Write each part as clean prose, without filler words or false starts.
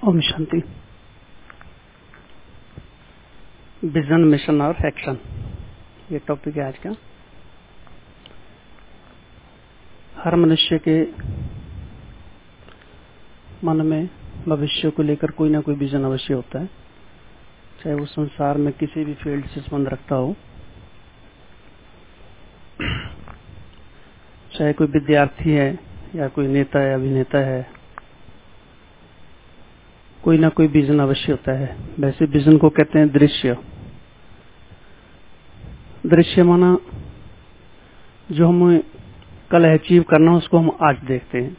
ओम शांति। Vision, mission और action, ये टॉपिक है आज का। हर मनुष्य के मन में भविष्य को लेकर कोई ना कोई विजन अवश्य होता है, चाहे वो संसार में किसी भी फील्ड से संबंध रखता हो, चाहे कोई विद्यार्थी है या कोई नेता है, अभिनेता है, कोई ना कोई विजन अवश्य होता है। वैसे विजन को कहते हैं दृश्य। दृश्य माना जो हमें कल अचीव करना उसको हम आज देखते हैं।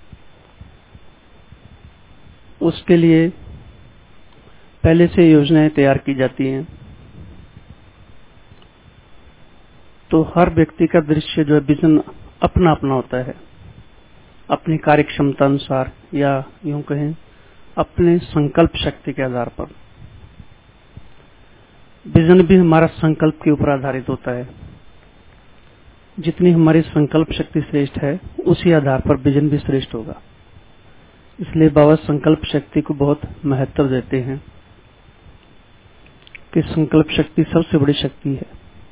उसके लिए पहले से योजनाएं तैयार की जाती हैं। तो हर व्यक्ति का दृश्य जो है विजन अपना अपना होता है, अपनी कार्य क्षमता अनुसार, या यूं कहें अपने संकल्प शक्ति के आधार पर। विजन भी हमारा संकल्प के ऊपर आधारित होता है। जितनी हमारी संकल्प शक्ति श्रेष्ठ है उसी आधार पर विजन भी श्रेष्ठ होगा। इसलिए बाबा संकल्प शक्ति को बहुत महत्व देते हैं कि संकल्प शक्ति सबसे बड़ी शक्ति है।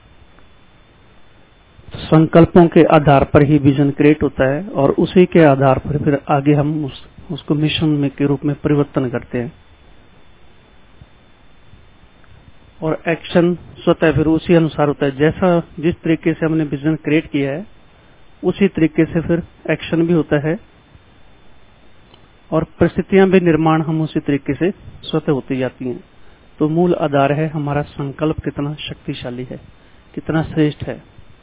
तो संकल्पों के आधार पर ही विजन क्रिएट होता है और उसी के आधार पर फिर आगे हम उसको मिशन में के रूप में परिवर्तन करते हैं, और एक्शन स्वतः फिर उसी अनुसार होता है। जैसा जिस तरीके से हमने विजन क्रिएट किया है उसी तरीके से फिर एक्शन भी होता है, और परिस्थितियां भी निर्माण हम उसी तरीके से स्वतः होती जाती हैं। तो मूल आधार है हमारा संकल्प कितना शक्तिशाली है, कितना श्रेष्ठ है।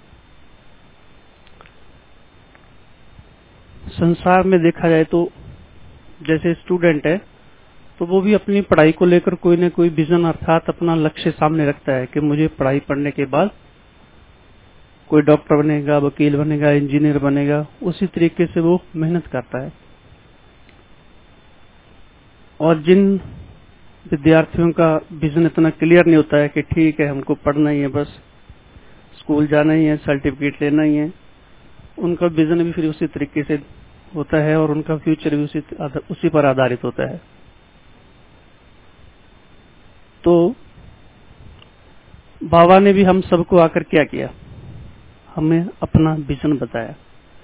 संसार में देखा जाए तो जैसे स्टूडेंट है तो वो भी अपनी पढ़ाई को लेकर कोई न कोई विजन अर्थात अपना लक्ष्य सामने रखता है कि मुझे पढ़ाई पढ़ने के बाद कोई डॉक्टर बनेगा, वकील बनेगा, इंजीनियर बनेगा। उसी तरीके से वो मेहनत करता है। और जिन विद्यार्थियों का विजन इतना क्लियर नहीं होता है कि ठीक है हमको पढ़ना ही है, बस स्कूल जाना ही है, सर्टिफिकेट लेना ही है, उनका विजन भी फिर उसी तरीके से होता है और उनका फ्यूचर भी उसी पर आधारित होता है। तो बाबा ने भी हम सबको आकर क्या किया, हमें अपना विजन बताया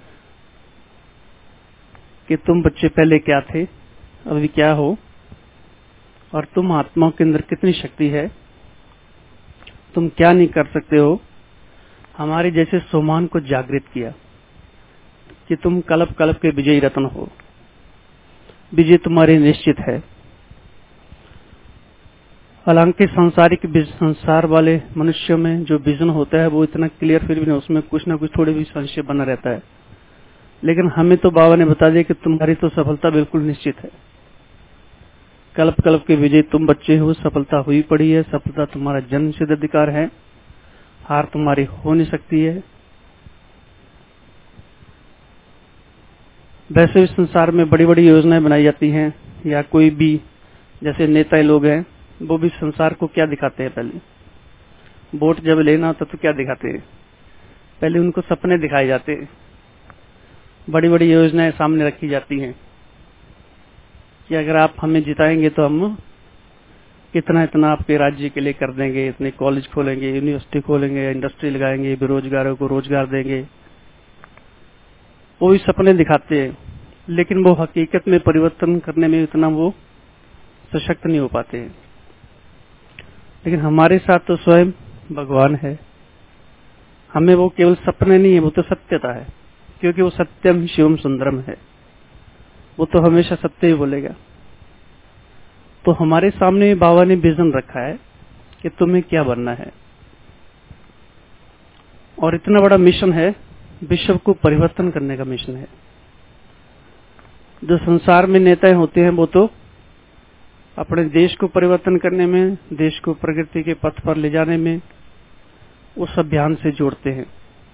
कि तुम बच्चे पहले क्या थे, अभी क्या हो, और तुम आत्माओं के अंदर कितनी शक्ति है, तुम क्या नहीं कर सकते हो। हमारे जैसे सोमान को जागृत किया कि तुम कल्प कल्प के विजयी रत्न हो, विजय तुम्हारी निश्चित है। हालांकि संसार वाले मनुष्यों में जो विजन होता है वो इतना क्लियर फिर भी नहीं, उसमें कुछ ना कुछ थोड़ी भी संशय बना रहता है। लेकिन हमें तो बाबा ने बता दिया कि तुम्हारी तो सफलता बिल्कुल निश्चित है। कल्प कल्प के विजय तुम बच्चे हो, सफलता हुई पड़ी है, सफलता तुम्हारा जन्म सिद्ध अधिकार है, हार तुम्हारी हो नहीं सकती है। वैसे भी संसार में बड़ी बड़ी योजनाएं बनाई जाती हैं, या कोई भी जैसे नेता लोग हैं वो भी संसार को क्या दिखाते हैं, पहले वोट जब लेना होता तो क्या दिखाते हैं, पहले उनको सपने दिखाए जाते हैं, बड़ी बड़ी योजनाएं सामने रखी जाती हैं कि अगर आप हमें जिताएंगे तो हम इतना इतना आपके राज्य के लिए कर देंगे, इतने कॉलेज खोलेंगे, यूनिवर्सिटी खोलेंगे, इंडस्ट्री लगाएंगे, बेरोजगारों को रोजगार देंगे। वो भी सपने दिखाते हैं, लेकिन वो हकीकत में परिवर्तन करने में इतना वो सशक्त नहीं हो पाते हैं। लेकिन हमारे साथ तो स्वयं भगवान है। हमें वो केवल सपने नहीं है, वो तो सत्यता है, क्योंकि वो सत्यम शिवम सुंदरम है। वो तो हमेशा सत्य ही बोलेगा। तो हमारे सामने बाबा ने विजन रखा है कि तुम्हें क्या बनना है, और इतना बड़ा मिशन है, विश्व को परिवर्तन करने का मिशन है। जो संसार में नेता होते हैं वो तो अपने देश को परिवर्तन करने में, देश को प्रगति के पथ पर ले जाने में उस अभियान से जोड़ते हैं,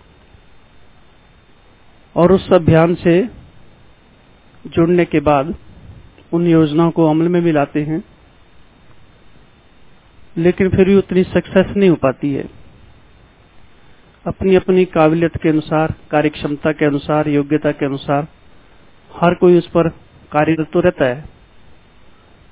और उस अभियान से जुड़ने के बाद उन योजनाओं को अमल में भी लाते हैं, लेकिन फिर भी उतनी सक्सेस नहीं हो पाती है। अपनी अपनी काबिलियत के अनुसार, कार्य क्षमता के अनुसार, योग्यता के अनुसार हर कोई उस पर कार्यरत तो रहता है,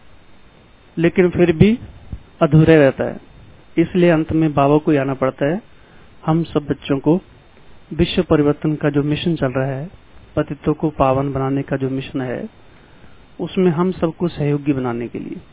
लेकिन फिर भी अधूरे रहता है। इसलिए अंत में बाबा को आना पड़ता है। हम सब बच्चों को विश्व परिवर्तन का जो मिशन चल रहा है, पतितों को पावन बनाने का जो मिशन है, उसमें हम सबको सहयोगी बनाने के लिए,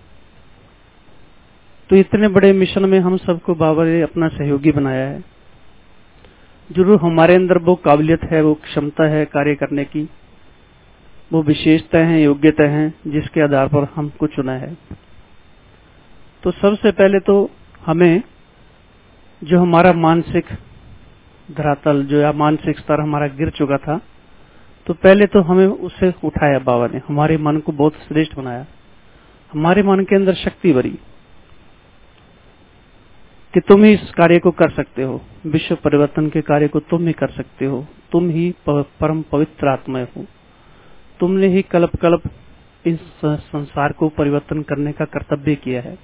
तो इतने बड़े मिशन में हम सबको बाबा ने अपना सहयोगी बनाया है। जरूर हमारे अंदर वो काबिलियत है, वो क्षमता है कार्य करने की, वो विशेषता है, योग्यता है, जिसके आधार पर हमको चुना है। तो सबसे पहले तो हमें जो हमारा मानसिक धरातल, जो या मानसिक स्तर हमारा गिर चुका था, तो पहले तो हमें उससे उठाया बाबा ने, हमारे मन को बहुत श्रेष्ठ बनाया, हमारे मन के अंदर शक्ति भरी कि तुम ही इस कार्य को कर सकते हो, विश्व परिवर्तन के कार्य को तुम ही कर सकते हो, तुम ही परम पवित्र आत्मा हो, तुमने ही कल्प कल्प इस संसार को परिवर्तन करने का कर्तव्य किया है।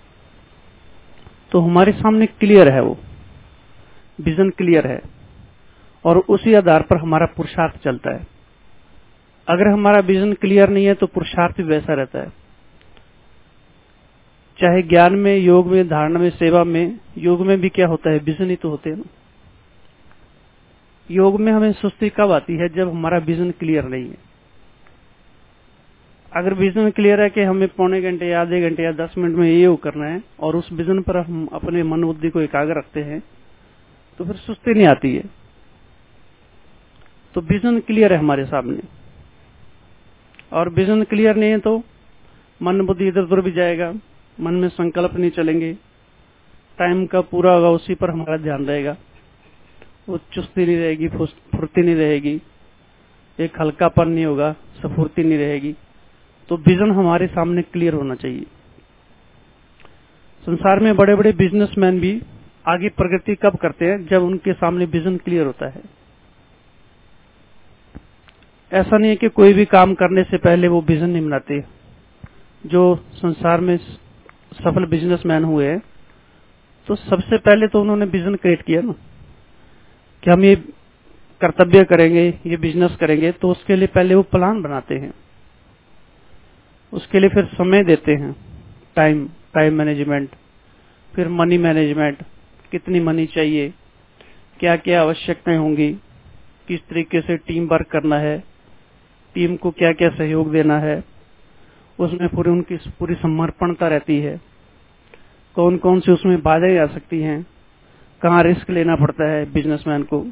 तो हमारे सामने क्लियर है, वो विजन क्लियर है, और उसी आधार पर हमारा पुरुषार्थ चलता है। अगर हमारा विजन क्लियर नहीं है तो पुरुषार्थ भी वैसा रहता है, चाहे ज्ञान में, योग में, धारणा में, सेवा में। योग में भी क्या होता है, विजन ही तो होते हैं ना। योग में हमें सुस्ती कब आती है, जब हमारा विजन क्लियर नहीं है। अगर विजन क्लियर है कि हमें पौने घंटे या आधे घंटे या 10 मिनट में ये करना है, और उस विजन पर हम अपने मन बुद्धि को एकाग्र रखते हैं, तो फिर सुस्ती नहीं आती है। तो विजन क्लियर है हमारे सामने, और विजन क्लियर नहीं है तो मन बुद्धि इधर उधर भी जाएगा, मन में संकल्प नहीं चलेंगे, टाइम का पूरा होगा उसी पर हमारा ध्यान रहेगा, वो चुस्ती नहीं रहेगी, फुर्ती नहीं रहेगी, एक हल्कापन नहीं होगा, स्फूर्ति नहीं रहेगी। तो विजन हमारे सामने क्लियर होना चाहिए। संसार में बड़े बड़े बिजनेसमैन भी आगे प्रगति कब करते हैं, जब उनके सामने विजन क्लियर होता है। ऐसा नहीं है कि कोई भी काम करने से पहले वो विजन नहीं बनाते। जो संसार में सफल बिजनेसमैन हुए, तो सबसे पहले तो उन्होंने विजन क्रिएट किया ना, कि हम ये कर्तव्य करेंगे, ये बिजनेस करेंगे। तो उसके लिए पहले वो प्लान बनाते हैं, उसके लिए फिर समय देते हैं, टाइम मैनेजमेंट, फिर मनी मैनेजमेंट, कितनी मनी चाहिए, क्या क्या आवश्यकताएं होंगी, किस तरीके से टीम वर्क करना है, टीम को क्या क्या सहयोग देना है, उसमें पूरी उनकी पूरी समर्पणता रहती है। कौन कौन सी उसमें बाधाएं आ सकती हैं, कहाँ रिस्क लेना पड़ता है बिजनेसमैन को,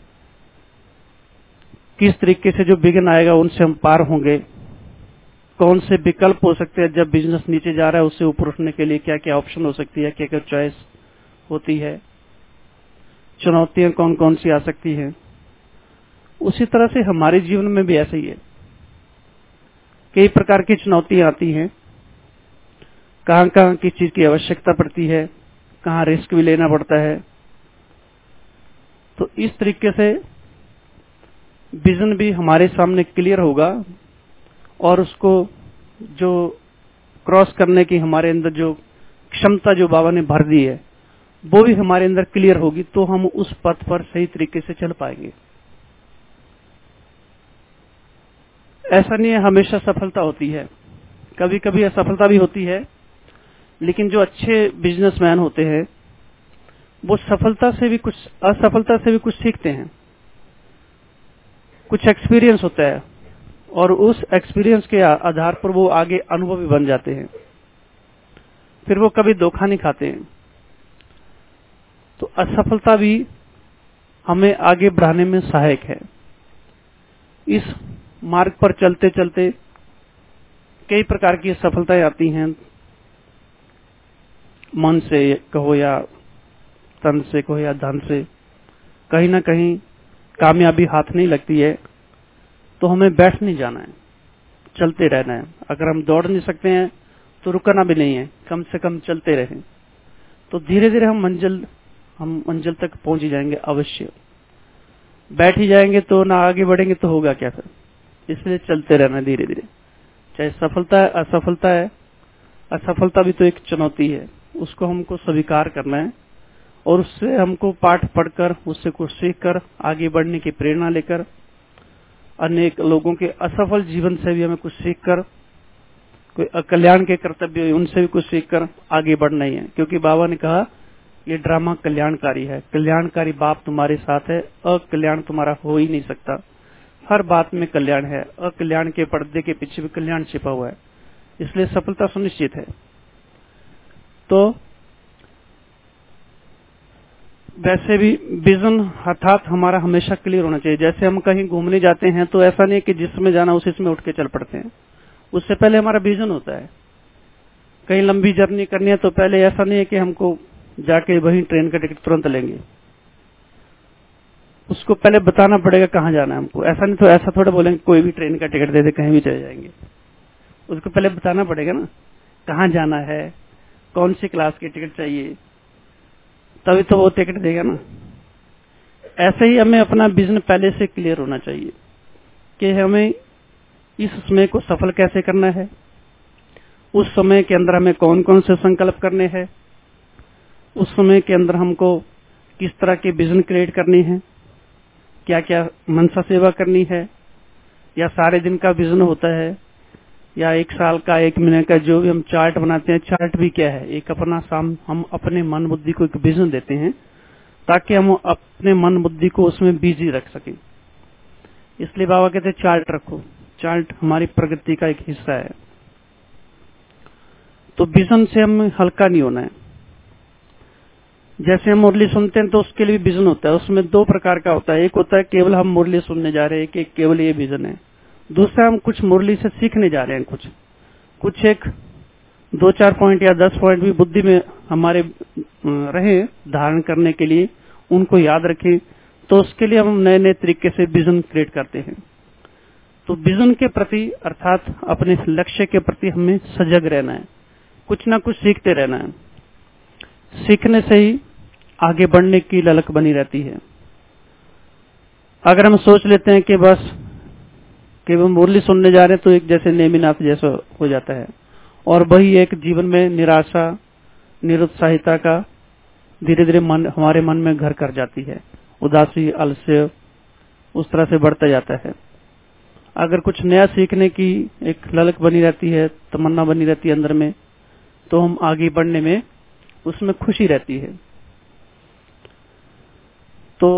किस तरीके से जो विघ्न आएगा उनसे हम पार होंगे, कौन से विकल्प हो सकते हैं, जब बिजनेस नीचे जा रहा है उससे ऊपर उठने के लिए क्या क्या ऑप्शन हो सकती है, क्या क्या चॉइस होती है, चुनौतियां कौन कौन सी आ सकती हैं। उसी तरह से हमारे जीवन में भी ऐसा ही है, कई प्रकार की चुनौतियां आती हैं, कहां कहां किस चीज की आवश्यकता पड़ती है, कहां रिस्क भी लेना पड़ता है। तो इस तरीके से विजन भी हमारे सामने क्लियर होगा, और उसको जो क्रॉस करने की हमारे अंदर जो क्षमता जो बाबा ने भर दी है, वो भी हमारे अंदर क्लियर होगी, तो हम उस पथ पर सही तरीके से चल पाएंगे। ऐसा नहीं है हमेशा सफलता होती है, कभी कभी असफलता भी होती है। लेकिन जो अच्छे बिजनेसमैन होते हैं, वो सफलता से भी कुछ, असफलता से भी कुछ सीखते हैं, कुछ एक्सपीरियंस होता है, और उस एक्सपीरियंस के आधार पर वो आगे अनुभवी बन जाते हैं, फिर वो कभी धोखा नहीं खाते हैं। तो असफलता भी हमें आगे बढ़ाने में सहायक है। इस मार्ग पर चलते चलते कई प्रकार की सफलताएं आती हैं, मन से कहो या तन से कहो या धन से, कहीं ना कहीं कामयाबी हाथ नहीं लगती है, तो हमें बैठ नहीं जाना है, चलते रहना है। अगर हम दौड़ नहीं सकते हैं तो रुकना भी नहीं है, कम से कम चलते रहें, तो धीरे धीरे हम मंजिल तक पहुंच ही जाएंगे अवश्य। बैठ ही जाएंगे तो ना आगे बढ़ेंगे तो होगा क्या फिर। इसलिए चलते रहना धीरे धीरे, चाहे सफलता है असफलता है, असफलता भी तो एक चुनौती है, उसको हमको स्वीकार करना है, और उससे हमको पाठ पढ़कर, उससे कुछ सीखकर आगे बढ़ने की प्रेरणा लेकर, अनेक लोगों के असफल जीवन से भी हमें कुछ सीखकर कोई अकल्याण के कर्तव्य हुए उनसे भी कुछ सीखकर आगे बढ़ना ही है, क्योंकि बाबा ने कहा ये ड्रामा कल्याणकारी है। कल्याणकारी बाप तुम्हारे साथ है, अकल्याण तुम्हारा हो ही नहीं सकता। हर बात में कल्याण है, अकल्याण के पर्दे के पीछे भी कल्याण छिपा हुआ है, इसलिए सफलता सुनिश्चित है। तो वैसे भी विजन अर्थात हमारा हमेशा क्लियर होना चाहिए। जैसे हम कहीं घूमने जाते हैं तो ऐसा नहीं कि जिसमें जाना उसी में उठ के चल पड़ते हैं, उससे पहले हमारा विजन होता है। कहीं लंबी जर्नी करनी है तो पहले ऐसा नहीं है कि हमको जाके वहीं ट्रेन का टिकट तुरंत लेंगे, उसको पहले बताना पड़ेगा कहाँ जाना है हमको। ऐसा नहीं तो ऐसा थोड़ा बोलेंगे कोई भी ट्रेन का टिकट दे दे कहीं भी चले जाएंगे, उसको पहले बताना पड़ेगा ना कहाँ जाना है, कौन सी क्लास की टिकट चाहिए, तभी तो वो टिकट देगा ना। ऐसे ही हमें अपना विजन पहले से क्लियर होना चाहिए कि हमें इस समय को सफल कैसे करना है, उस समय के अंदर हमें कौन कौन से संकल्प करने हैं, उस समय के अंदर हमको किस तरह के विजन क्रिएट करनी है, क्या क्या मनसा सेवा करनी है, या सारे दिन का विजन होता है, या एक साल का, एक महीने का, जो भी हम चार्ट बनाते हैं, चार्ट भी क्या है, एक अपना हम अपने मन बुद्धि को एक विजन देते हैं ताकि हम अपने मन बुद्धि को उसमें बिजी रख सकें। इसलिए बाबा कहते हैं चार्ट रखो, चार्ट हमारी प्रगति का एक हिस्सा है। तो विजन से हमें हल्का नहीं होना है। जैसे हम मुरली सुनते हैं तो उसके लिए भी विजन होता है, उसमें दो प्रकार का होता है। एक होता है केवल हम मुरली सुनने जा रहे हैं, कि केवल ये विजन है। दूसरा हम कुछ मुरली से सीखने जा रहे हैं, कुछ एक 2-4 पॉइंट या 10 पॉइंट भी बुद्धि में हमारे रहे धारण करने के लिए, उनको याद रखें, तो उसके लिए हम नए नए तरीके से विजन क्रिएट करते हैं। तो विजन के प्रति अर्थात अपने लक्ष्य के प्रति हमें सजग रहना है, कुछ ना कुछ सीखते रहना है। सीखने से ही आगे बढ़ने की ललक बनी रहती है। अगर हम सोच लेते हैं कि बस केवल मुरली सुनने जा रहे हैं तो एक जैसे नेमिनाथ जैसा हो जाता है, और वही एक जीवन में निराशा निरुत्साहिता का धीरे धीरे हमारे मन में घर कर जाती है, उदासी आलस्य उस तरह से बढ़ता जाता है। अगर कुछ नया सीखने की एक ललक बनी रहती है, तमन्ना बनी रहती है अंदर में, तो हम आगे बढ़ने में उसमें खुशी रहती है। तो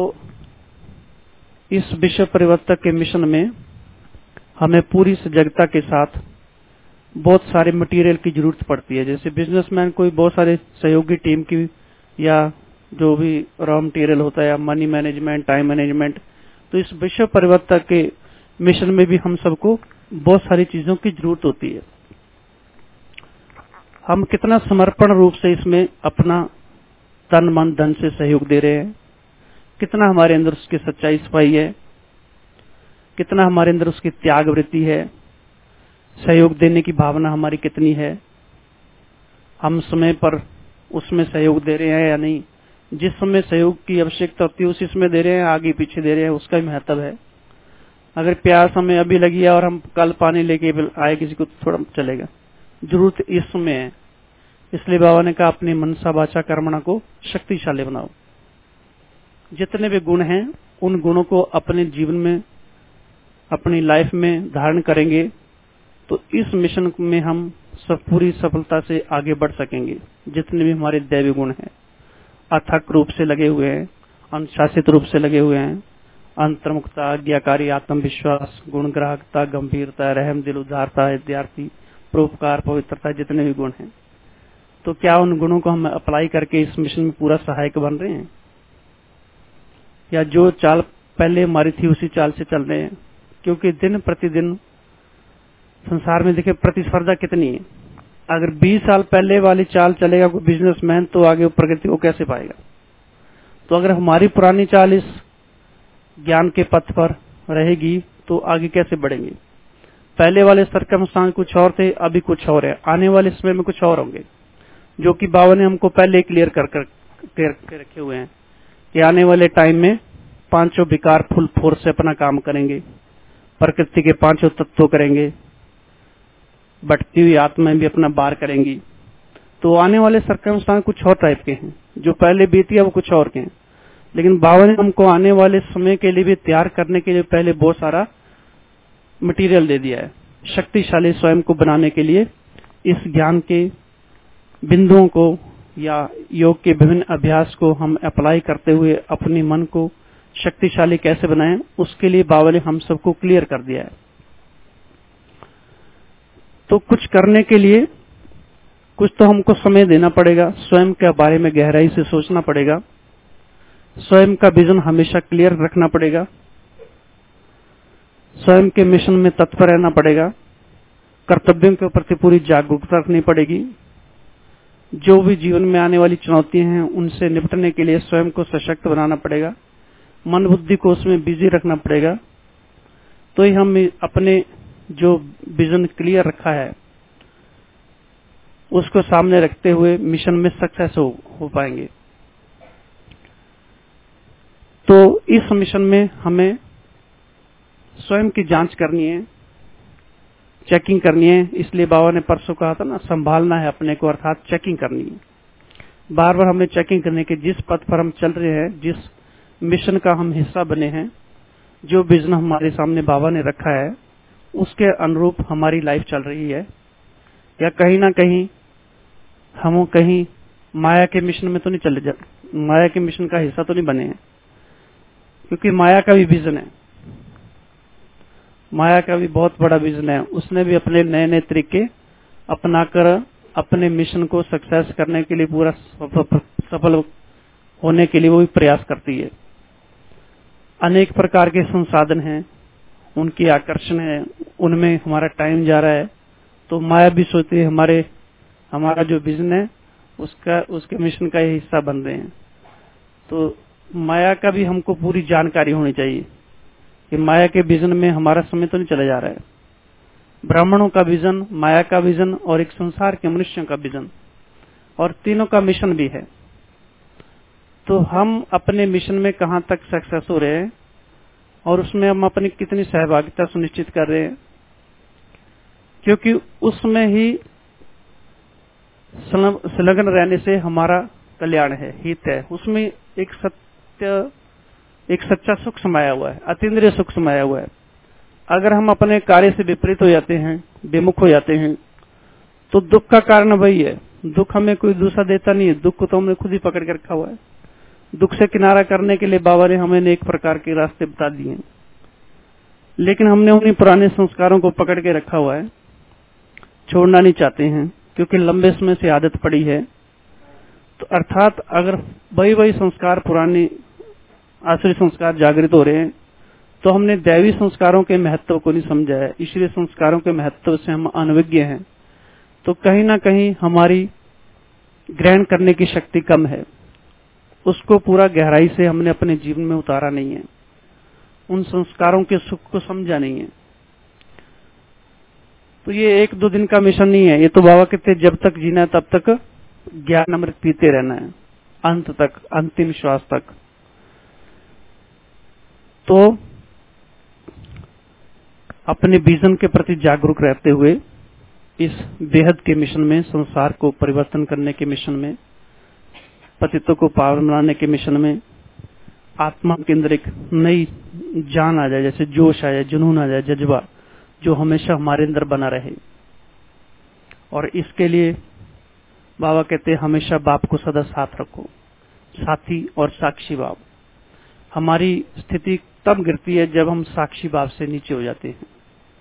इस विश्व परिवर्तक के मिशन में हमें पूरी सजगता के साथ बहुत सारे मटेरियल की जरूरत पड़ती है। जैसे बिजनेसमैन कोई बहुत सारे सहयोगी टीम की, या जो भी रॉ मटेरियल होता है, या मनी मैनेजमेंट, टाइम मैनेजमेंट, तो इस विश्व परिवर्तक के मिशन में भी हम सबको बहुत सारी चीजों की जरूरत होती है। हम कितना समर्पण रूप से इसमें अपना तन मन धन से सहयोग दे रहे हैं, कितना हमारे अंदर उसकी सच्चाई सफाई है, कितना हमारे अंदर उसकी त्याग वृत्ति है, सहयोग देने की भावना हमारी कितनी है, हम समय पर उसमें सहयोग दे रहे हैं या नहीं, जिस समय सहयोग की आवश्यकता होती है उसी समय दे रहे हैं, आगे पीछे दे रहे हैं, उसका भी महत्व है। अगर प्यास हमें अभी लगी है और हम कल पानी लेके आए किसी को, थोड़ा चलेगा, जरूरत इस समय है। इसलिए बाबा ने कहा अपनी मनसा वाचा कर्मणा को शक्तिशाली बनाओ। जितने भी गुण हैं उन गुणों को अपने जीवन में, अपनी लाइफ में धारण करेंगे तो इस मिशन में हम सब पूरी सफलता से आगे बढ़ सकेंगे। जितने भी हमारे दैवी गुण हैं, अथक रूप से लगे हुए हैं, अनुशासित रूप से लगे हुए हैं, अंतर्मुखता, आज्ञाकारी, आत्मविश्वास, गुणग्राहकता, गंभीरता, रहम दिल, उदारता, विद्यार्थी, परोपकार, पवित्रता, जितने भी गुण हैं, तो क्या उन गुणों को हम अप्लाई करके इस मिशन में पूरा सहायक बन रहे हैं, या जो चाल पहले हमारी थी उसी चाल से चल रहे हैं? क्योंकि दिन प्रतिदिन संसार में देखिए प्रतिस्पर्धा कितनी है। अगर 20 साल पहले वाली चाल चलेगा कोई बिजनेसमैन, तो आगे प्रगति को कैसे पाएगा? तो अगर हमारी पुरानी चाल इस ज्ञान के पथ पर रहेगी तो आगे कैसे बढ़ेंगे? पहले वाले सर्कमस्टांस कुछ और थे, अभी कुछ और है, आने वाले समय में कुछ और होंगे, जो कि बाबा ने हमको पहले क्लियर कर रखे हुए हैं कि आने वाले टाइम में 5 विकार फुल फोर्स से अपना काम करेंगे, प्रकृति के 5 तत्व करेंगे, बढ़ती हुई आत्मा भी अपना बार करेंगी। तो आने वाले सर्कमस्टांस कुछ और टाइप के हैं, जो पहले बीती है वो कुछ और के हैं। लेकिन बाबा ने हमको आने वाले समय के लिए भी तैयार करने के लिए पहले बहुत सारा मटेरियल दे दिया है, शक्तिशाली स्वयं को बनाने के लिए इस ज्ञान के बिंदुओं को या योग के विभिन्न अभ्यास को हम अप्लाई करते हुए अपने मन को शक्तिशाली कैसे बनाएं, उसके लिए बाबा ने हम सबको क्लियर कर दिया है। तो कुछ करने के लिए कुछ तो हमको समय देना पड़ेगा, स्वयं के बारे में गहराई से सोचना पड़ेगा, स्वयं का विजन हमेशा क्लियर रखना पड़ेगा, स्वयं के मिशन में तत्पर रहना पड़ेगा, कर्तव्यों के प्रति पूरी जागरूकता रखनी पड़ेगी, जो भी जीवन में आने वाली चुनौतियां हैं उनसे निपटने के लिए स्वयं को सशक्त बनाना पड़ेगा, मन बुद्धि को उसमें बिजी रखना पड़ेगा। तो ही हम अपने जो विजन क्लियर रखा है उसको सामने रखते हुए मिशन में सक्सेस हो पाएंगे। तो इस मिशन में हमें स्वयं की जांच करनी है, चेकिंग करनी है। इसलिए बाबा ने परसों कहा था ना, संभालना है अपने को, अर्थात चेकिंग करनी है। बार बार हमें चेकिंग करने के जिस पथ पर हम चल रहे हैं, जिस मिशन का हम हिस्सा बने हैं, जो विजन हमारे सामने बाबा ने रखा है, उसके अनुरूप हमारी लाइफ चल रही है, या कहीं ना कहीं हम कहीं माया के मिशन में तो नहीं चले जा, माया के मिशन का हिस्सा तो नहीं बने हैं। क्योंकि माया का भी विजन है, माया का भी बहुत बड़ा विजन है। उसने भी अपने नए नए तरीके अपनाकर अपने मिशन को सक्सेस करने के लिए, पूरा सफल होने के लिए वो भी प्रयास करती है। अनेक प्रकार के संसाधन हैं, उनकी आकर्षण है, उनमें हमारा टाइम जा रहा है। तो माया भी सोचती है हमारा जो विजन है उसके मिशन का ये हिस्सा बन रहे हैं। तो माया का भी हमको पूरी जानकारी होनी चाहिए कि माया के विजन में हमारा समय तो नहीं चला जा रहा है। ब्राह्मणों का विजन, माया का विजन और एक संसार के मनुष्यों का विजन, और तीनों का मिशन भी है। तो हम अपने मिशन में कहां तक सक्सेस हो रहे हैं और उसमें हम अपनी कितनी सहभागिता सुनिश्चित कर रहे हैं, क्योंकि उसमें ही संलग्न रहने से हमारा कल्याण है, हित है। उसमें एक सच्चा सुख समाया हुआ है, अतीन्द्रिय सुख समाया हुआ है। अगर हम अपने कार्य से विपरीत हो जाते हैं, विमुख हो जाते हैं, तो दुख का कारण वही है। दुख हमें कोई दूसरा देता नहीं है, दुख को तो हमने खुद ही पकड़ के रखा हुआ है। दुख से किनारा करने के लिए बाबा ने हमें एक प्रकार के रास्ते बता दिए, लेकिन हमने उन्हीं पुराने संस्कारों को पकड़ के रखा हुआ है, छोड़ना नहीं चाहते हैं, क्योंकि लंबे समय से आदत पड़ी है। तो अर्थात अगर वही संस्कार, पुराने आसुरी संस्कार जागृत हो रहे हैं, तो हमने दैवी संस्कारों के महत्व को नहीं समझा है, ईश्वरीय संस्कारों के महत्व से हम अनभिज्ञ हैं। तो कहीं ना कहीं हमारी ग्रहण करने की शक्ति कम है, उसको पूरा गहराई से हमने अपने जीवन में उतारा नहीं है, उन संस्कारों के सुख को समझा नहीं है। तो ये 1-2 दिन का मिशन नहीं है, ये तो बाबा कहते जब तक जीना है तब तक ज्ञान अमृत पीते रहना है, अंत तक, अंतिम श्वास तक। तो अपने विजन के प्रति जागरूक रहते हुए इस बेहद के मिशन में, संसार को परिवर्तन करने के मिशन में, पतितों को पावन बनाने के मिशन में, आत्मा के अंदर एक नई जान आ जाए, जैसे जोश आ जाए, जुनून आ जाए, जज्बा जो हमेशा हमारे अंदर बना रहे। और इसके लिए बाबा कहते हैं हमेशा बाप को सदा साथ रखो, साथी और साक्षी भाव। हमारी स्थिति तब गिरती है जब हम साक्षी भाव से नीचे हो जाते हैं।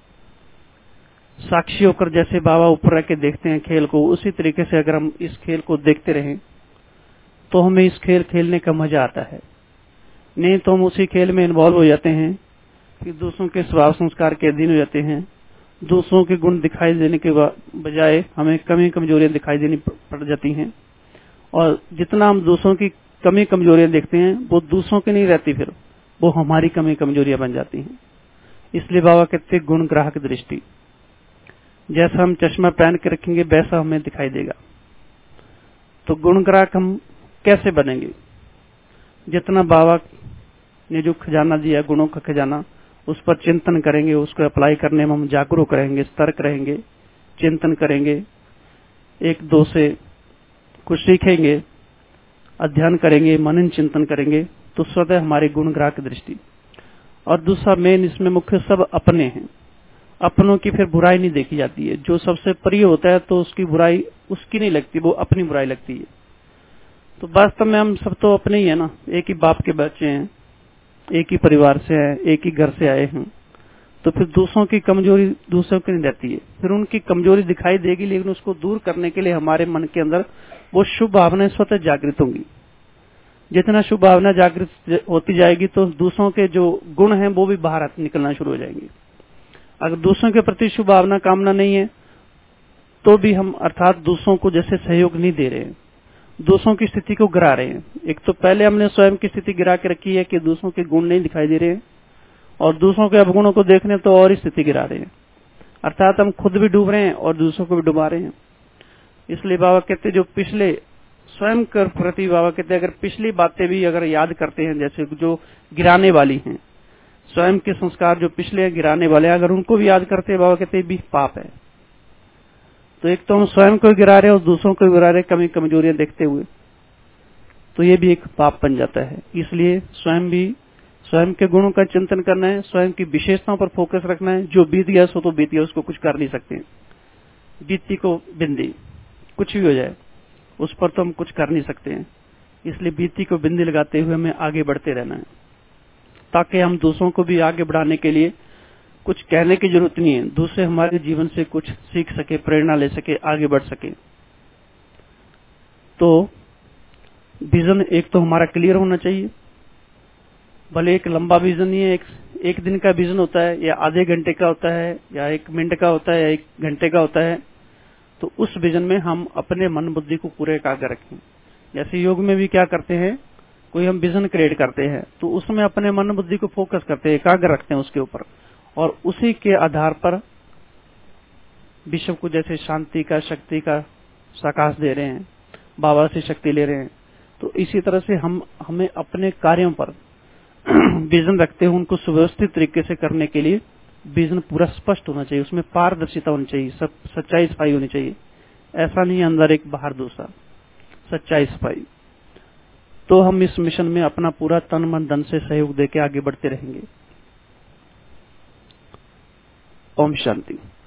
साक्षी होकर जैसे बाबा ऊपर रह के देखते हैं खेल को, उसी तरीके से अगर हम इस खेल को देखते रहें तो हमें इस खेल खेलने का मजा आता है। नहीं तो हम उसी खेल में इन्वॉल्व हो जाते हैं कि दूसरों के स्वभाव संस्कार के अधीन हो जाते हैं। दूसरों के गुण दिखाई देने के बजाय हमें कमी कमजोरियां दिखाई देनी पड़ जाती हैं, और जितना हम दूसरों की कमी कमजोरियां देखते हैं वो दूसरों की नहीं रहती, फिर वो हमारी कमी कमजोरियां बन जाती हैं। इसलिए बाबा कहते हैं गुण ग्राहक दृष्टि, जैसा हम चश्मा पहन के रखेंगे वैसा हमें दिखाई देगा। तो गुण ग्राहक हम कैसे बनेंगे? जितना बाबा ने जो खजाना दिया, गुणों का खजाना, उस पर चिंतन करेंगे, उसको अप्लाई करने में हम जागरूक रहेंगे, सतर्क रहेंगे, चिंतन करेंगे, 1-2 से कुछ सीखेंगे, अध्ययन करेंगे, मनन चिंतन करेंगे, तो स्वतः हमारे गुण ग्राहक दृष्टि। और दूसरा मेन इसमें मुख्य सब अपने हैं, अपनों की फिर बुराई नहीं देखी जाती है। जो सबसे प्रिय होता है तो उसकी बुराई उसकी नहीं लगती, वो अपनी बुराई लगती है। तो वास्तव में हम सब तो अपने ही है ना, एक ही बाप के बच्चे हैं, एक ही परिवार से हैं, एक ही घर से आए हैं। तो फिर दूसरों की कमजोरी दूसरों की नहीं रहती है, फिर उनकी कमजोरी दिखाई देगी, लेकिन उसको दूर करने के लिए हमारे मन के अंदर वो शुभ भावनाएं स्वतः जागृत होंगी। जितना शुभ भावना जागृत होती जाएगी तो दूसरों के जो गुण हैं वो भी बाहर निकलना शुरू हो जाएंगे। अगर दूसरों के प्रति शुभ भावना कामना नहीं है तो भी हम अर्थात दूसरों को जैसे सहयोग नहीं दे रहे हैं, दूसरों की स्थिति को गिरा रहे हैं। एक तो पहले हमने स्वयं की स्थिति गिरा के रखी है कि दूसरों के गुण नहीं दिखाई दे रहे हैं, और दूसरों के अवगुणों को देखने तो और ही स्थिति गिरा रहे हैं, अर्थात हम खुद भी डूब रहे हैं और दूसरों को भी डुबा रहे हैं। इसलिए बाबा कहते जो पिछले स्वयं के प्रति बाबा कहते अगर पिछली बातें भी अगर याद करते हैं, जैसे जो गिराने वाली हैं, स्वयं के संस्कार जो पिछले गिराने वाले हैं, अगर उनको भी याद करते हैं, बाबा कहते भी पाप है। तो एक तो हम स्वयं को गिरा रहे हैं और दूसरों को गिरा रहे, कमी कमजोरियां देखते हुए, तो ये भी एक पाप बन जाता है। इसलिए स्वयं के गुणों का चिंतन करना है, स्वयं की विशेषताओं पर फोकस रखना है। जो बीत गया सो तो बीत गया, उसको कुछ कर नहीं सकते। बीती को बिंदी, कुछ भी हो जाए उस पर तो हम कुछ कर नहीं सकते हैं। इसलिए बीती को बिंदी लगाते हुए हमें आगे बढ़ते रहना है, ताकि हम दूसरों को भी आगे बढ़ाने के लिए कुछ कहने की जरूरत नहीं है, दूसरे हमारे जीवन से कुछ सीख सके, प्रेरणा ले सके, आगे बढ़ सके। तो विजन एक तो हमारा क्लियर होना चाहिए, भले एक लंबा विजन नहीं है, एक दिन का विजन होता है, या आधे घंटे का होता है, या 1 मिनट का होता है, या 1 घंटे का होता है। तो उस विजन में हम अपने मन बुद्धि को पूरे एकाग्र रखें। जैसे योग में भी क्या करते हैं, कोई हम विजन क्रिएट करते हैं तो उसमें अपने मन बुद्धि को फोकस करते हैं, एकाग्र रखते हैं उसके ऊपर, और उसी के आधार पर विश्व को जैसे शांति का, शक्ति का साकाश दे रहे हैं, बाबा से शक्ति ले रहे हैं। तो इसी तरह से हमें अपने कार्यों पर विजन रखते हैं, उनको सुव्यवस्थित तरीके से करने के लिए विजन पूरा स्पष्ट होना चाहिए, उसमें पारदर्शिता होनी चाहिए, सब सच्चाई सफाई होनी चाहिए। ऐसा नहीं अंदर एक बाहर दूसरा, सच्चाई सफाई। तो हम इस मिशन में अपना पूरा तन मन धन से सहयोग देके आगे बढ़ते रहेंगे। ओम शांति।